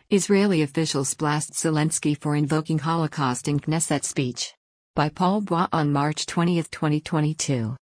Israeli officials blast Zelensky for invoking Holocaust in Knesset speech. By Paul Bois on March 20, 2022.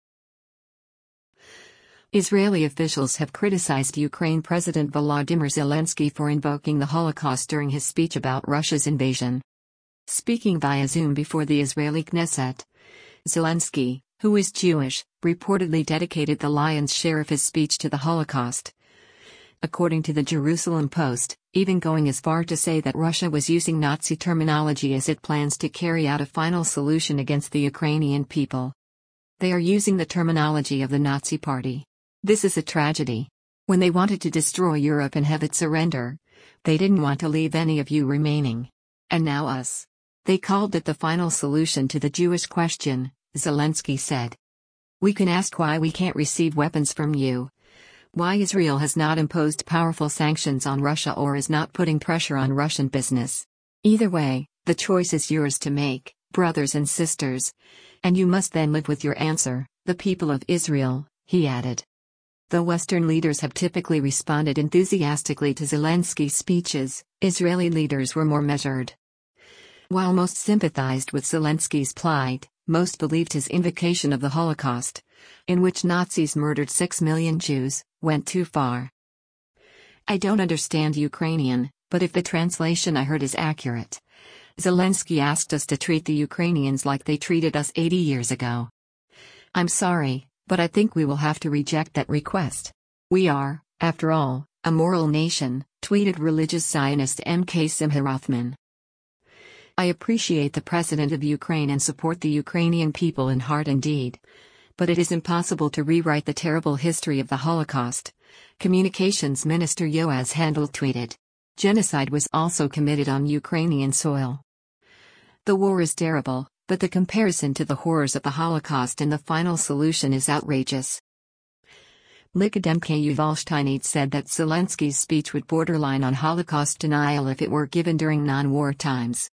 Israeli officials have criticized Ukraine President Volodymyr Zelensky for invoking the Holocaust during his speech about Russia's invasion. Speaking via Zoom before the Israeli Knesset, Zelensky, who is Jewish, reportedly dedicated the lion's share of his speech to the Holocaust. According to the Jerusalem Post, even going as far to say that Russia was using Nazi terminology as it plans to carry out a final solution against the Ukrainian people. They are using the terminology of the Nazi Party. This is a tragedy. When they wanted to destroy Europe and have it surrender, they didn't want to leave any of you remaining. And now us. They called it the final solution to the Jewish question, Zelensky said. We can ask why we can't receive weapons from you. Why Israel has not imposed powerful sanctions on Russia or is not putting pressure on Russian business. Either way, the choice is yours to make, brothers and sisters. And you must then live with your answer, the people of Israel, he added. Though Western leaders have typically responded enthusiastically to Zelensky's speeches, Israeli leaders were more measured. While most sympathized with Zelensky's plight, most believed his invocation of the Holocaust, in which Nazis murdered 6 million Jews, went too far. I don't understand Ukrainian, but if the translation I heard is accurate, Zelensky asked us to treat the Ukrainians like they treated us 80 years ago. I'm sorry, but I think we will have to reject that request. We are, after all, a moral nation, tweeted religious Zionist M.K. Simcha Rothman. I appreciate the President of Ukraine and support the Ukrainian people in heart and deed. But it is impossible to rewrite the terrible history of the Holocaust, Communications Minister Yoaz Handel tweeted. Genocide was also committed on Ukrainian soil. The war is terrible, but the comparison to the horrors of the Holocaust and the final solution is outrageous. Likademke Yuval Steinitz said that Zelensky's speech would borderline on Holocaust denial if it were given during non-war times.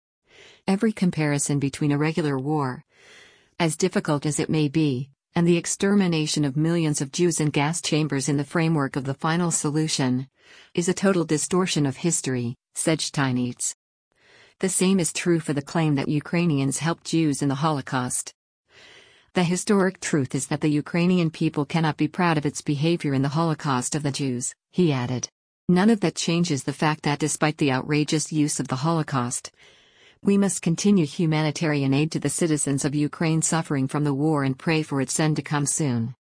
Every comparison between a regular war, as difficult as it may be, and the extermination of millions of Jews in gas chambers in the framework of the final solution, is a total distortion of history, said Steinitz. The same is true for the claim that Ukrainians helped Jews in the Holocaust. The historic truth is that the Ukrainian people cannot be proud of its behavior in the Holocaust of the Jews, he added. None of that changes the fact that despite the outrageous use of the Holocaust, we must continue humanitarian aid to the citizens of Ukraine suffering from the war and pray for its end to come soon.